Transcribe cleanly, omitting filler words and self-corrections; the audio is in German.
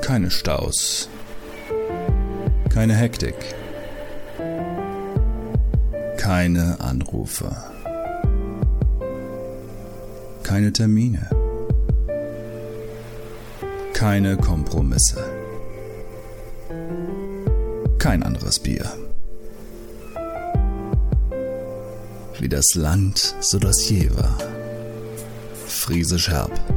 Keine Staus. Keine Hektik. Keine Anrufe. Keine Termine. Keine Kompromisse. Kein anderes Bier. Wie das Land, so das Jever. Friesisch herb.